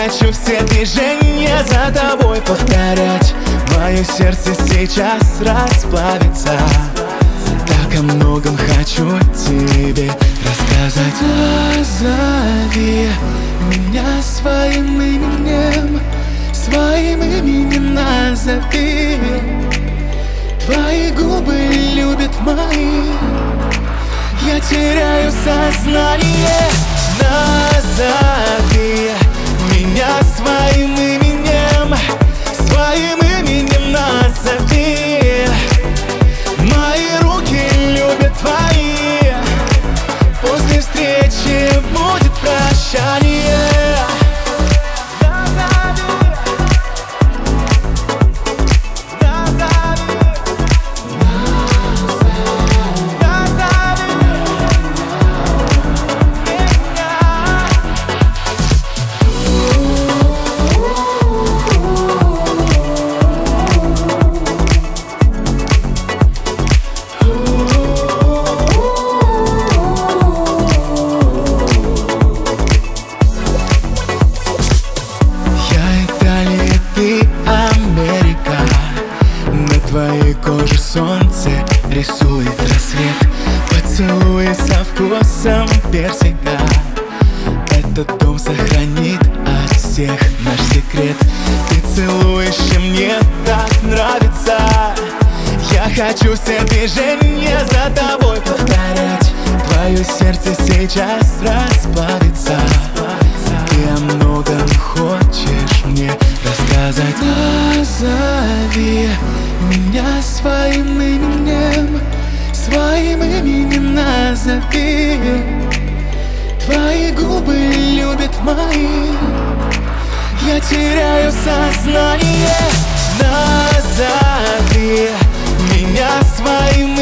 хочу все движения за тобой повторять. Мое сердце сейчас расплавится. Так о многом хочу тебе рассказать. Назови меня своим именем, своим именем назови. Твои губы любят мои, я теряю сознание. Назови меня своим именем, своим именем назови. Мои руки любят твои, после встречи будет прощание. Твоей коже солнце рисует рассвет, поцелуи со вкусом персика. Этот дом сохранит от всех наш секрет. Ты целуешь, и мне так нравится. Я хочу все движения за тобой повторять. Твое сердце сейчас расплавится. Ты о многом хочешь мне рассказать. Назови меня своим именем, своим именем назови. Твои губы любят мои, я теряю сознание. Назови меня своим